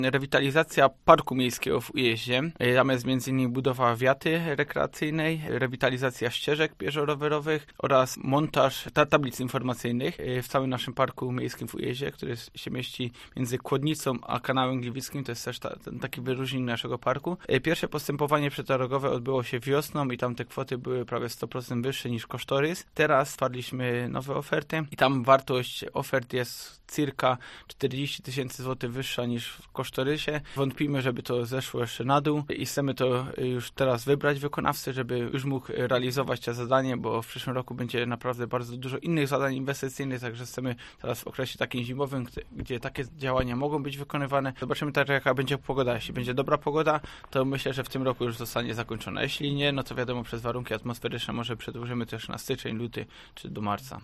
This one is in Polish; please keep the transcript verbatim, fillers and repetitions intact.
rewitalizacja parku miejskiego w Ujeździe. Tam jest między innymi budowa wiaty rekreacyjnej, rewitalizacja ścieżek pieszo-rowerowych oraz montaż tablic informacyjnych w całym naszym parku miejskim w Ujeździe, który się mieści między Kłodnicą a Kanałem Gliwickim. To jest też ta, ten taki wyróżnik naszego parku. Pierwsze postępowanie przetargowe odbyło się wiosną i tam te kwoty były prawie sto procent wyższe niż kosztorys. Teraz stwarliśmy nowe oferty i tam wartość ofert jest circa czterdzieści tysięcy złotych wyższa niż w kosztorysie. Wątpimy, żeby to zeszło jeszcze na dół i chcemy to już teraz wybrać wykonawcę, żeby już mógł realizować to zadanie, bo w przyszłym roku będzie naprawdę bardzo dużo innych zadań inwestycyjnych, także chcemy teraz w okresie takim zimowym, gdzie takie działania mogą być wykonywane. Zobaczymy także, jaka będzie pogoda. Jeśli będzie dobra pogoda, to myślę, że w tym roku już zostanie zakończona. Jeśli nie, no to wiadomo, przez warunki atmosferyczne może przedłużymy też na styczeń, luty czy do marca.